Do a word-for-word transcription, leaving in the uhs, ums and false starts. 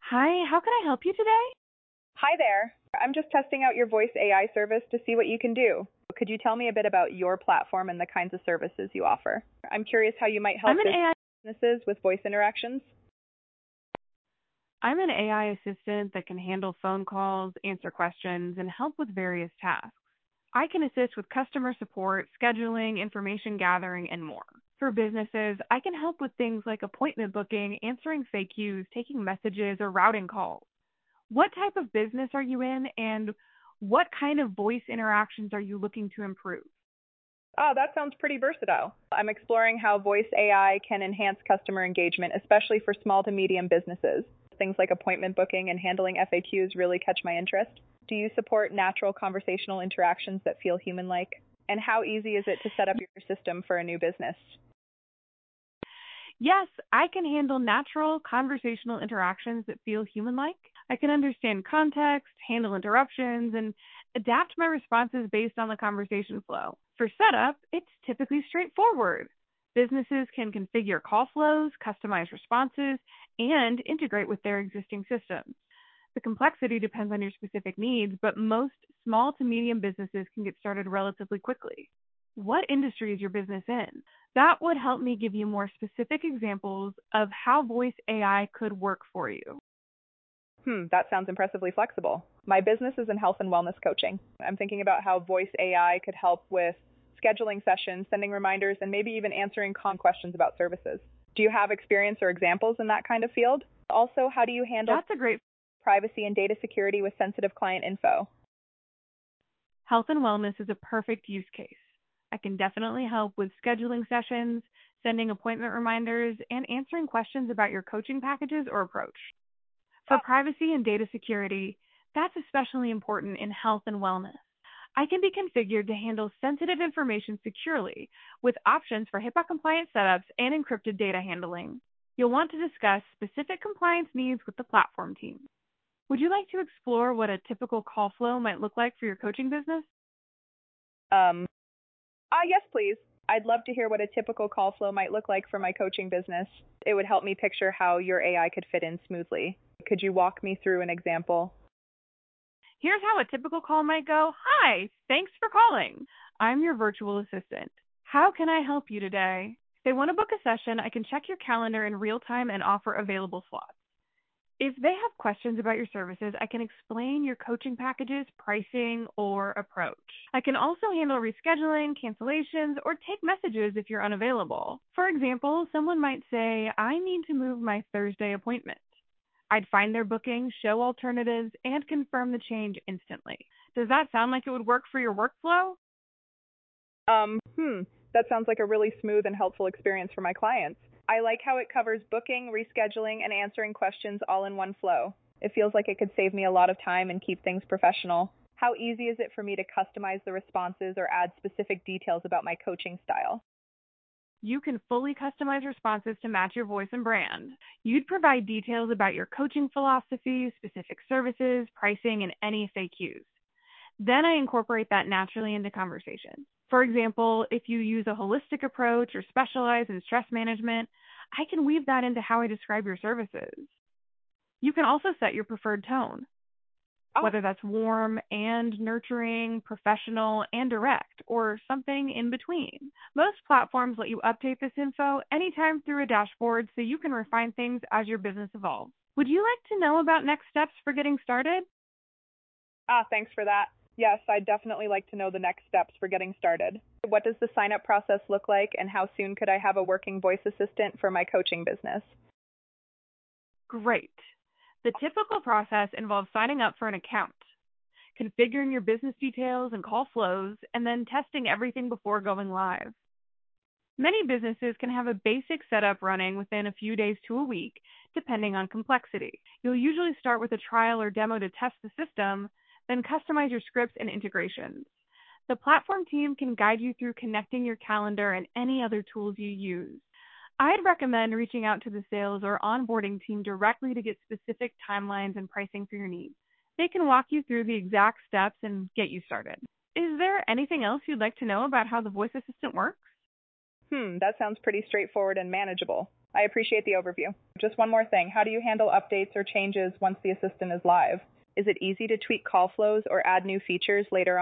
Hi, how can I help you today? Hi there. I'm just testing out your voice A I service to see what you can do. Could you tell me a bit about your platform and the kinds of services you offer? I'm curious how you might I'm help an A I businesses with voice interactions. I'm an A I assistant that can handle phone calls, answer questions, and help with various tasks. I can assist with customer support, scheduling, information gathering, and more. For businesses, I can help with things like appointment booking, answering F A Qs, taking messages, or routing calls. What type of business are you in, and what kind of voice interactions are you looking to improve? Oh, that sounds pretty versatile. I'm exploring how voice A I can enhance customer engagement, especially for small to medium businesses. Things like appointment booking and handling F A Qs really catch my interest. Do you support natural conversational interactions that feel human like? And how easy is it to set up your system for a new business? Yes, I can handle natural conversational interactions that feel human like. I can understand context, handle interruptions, and adapt my responses based on the conversation flow. For setup, it's typically straightforward. Businesses can configure call flows, customize responses, and integrate with their existing systems. The complexity depends on your specific needs, but most small to medium businesses can get started relatively quickly. What industry is your business in? That would help me give you more specific examples of how voice A I could work for you. Hmm, that sounds impressively flexible. My business is in health and wellness coaching. I'm thinking about how voice A I could help with scheduling sessions, sending reminders, and maybe even answering common questions about services. Do you have experience or examples in that kind of field? Also, how do you handle That's a great privacy and data security with sensitive client info? health and wellness is a perfect use case. I can definitely help with scheduling sessions, sending appointment reminders, and answering questions about your coaching packages or approach. For Oh, privacy and data security, that's especially important in health and wellness. I can be configured to handle sensitive information securely with options for HIPAA compliant setups and encrypted data handling. You'll want to discuss specific compliance needs with the platform team. Would you like to explore what a typical call flow might look like for your coaching business? um, ah, yes, please. I'd love to hear what a typical call flow might look like for my coaching business. It would help me picture how your A I could fit in smoothly. Could you walk me through an example? Here's how a typical call might go. Hi, thanks for calling. I'm your virtual assistant. How can I help you today? If they want to book a session, I can check your calendar in real time and offer available slots. If they have questions about your services, I can explain your coaching packages, pricing, or approach. I can also handle rescheduling, cancellations, or take messages if you're unavailable. For example, someone might say, I need to move my Thursday appointment. I'd find their booking, show alternatives, and confirm the change instantly. Does that sound like it would work for your workflow? Um, hmm, that sounds like a really smooth and helpful experience for my clients. I like how it covers booking, rescheduling, and answering questions all in one flow. It feels like it could save me a lot of time and keep things professional. How easy is it for me to customize the responses or add specific details about my coaching style? You can fully customize responses to match your voice and brand. You'd provide details about your coaching philosophy, specific services, pricing, and any F A Qs. Then I incorporate that naturally into conversation. For example, if you use a holistic approach or specialize in stress management, I can weave that into how I describe your services. You can also set your preferred tone, Oh, whether that's warm and nurturing, professional and direct, or something in between. Most platforms let you update this info anytime through a dashboard so you can refine things as your business evolves. Would you like to know about next steps for getting started? ah, thanks for that. Yes, I'd definitely like to know the next steps for getting started. What does the sign up process look like, and how soon could I have a working voice assistant for my coaching business? Great. The typical process involves signing up for an account, configuring your business details and call flows, and then testing everything before going live. Many businesses can have a basic setup running within a few days to a week, depending on complexity. You'll usually start with a trial or demo to test the system, then customize your scripts and integrations. The platform team can guide you through connecting your calendar and any other tools you use. I'd recommend reaching out to the sales or onboarding team directly to get specific timelines and pricing for your needs. They can walk you through the exact steps and get you started. Is there anything else you'd like to know about how the voice assistant works? Hmm, that sounds pretty straightforward and manageable. I appreciate the overview. Just one more thing. How do you handle updates or changes once the assistant is live? Is it easy to tweak call flows or add new features later on?